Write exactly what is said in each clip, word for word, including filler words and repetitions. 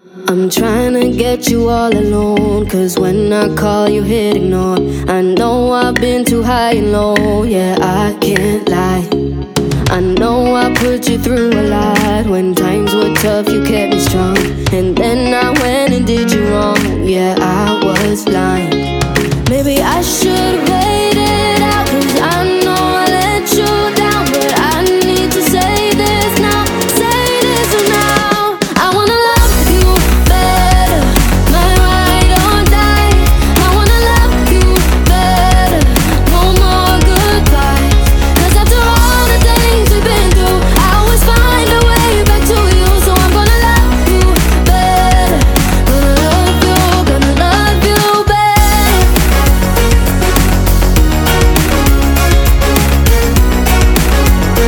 I'm trying to get you all alone, cause when I call you hit ignore. I know I've been too high and low, yeah, I can't lie. I know I put you through a lot. When times were tough, you kept me strong. And then I went and did you wrong, yeah, I was blind. Maybe I should've waited out, cause I know I let you down. But I need to say this now, say this now. I wanna love you better, my ride or die. I wanna love you better, no more goodbyes. Cause after all the things we've been through, I always find a way back to you. So I'm gonna love you better, gonna love you, gonna love you better.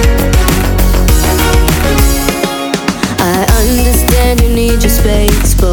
I understand you need your space, but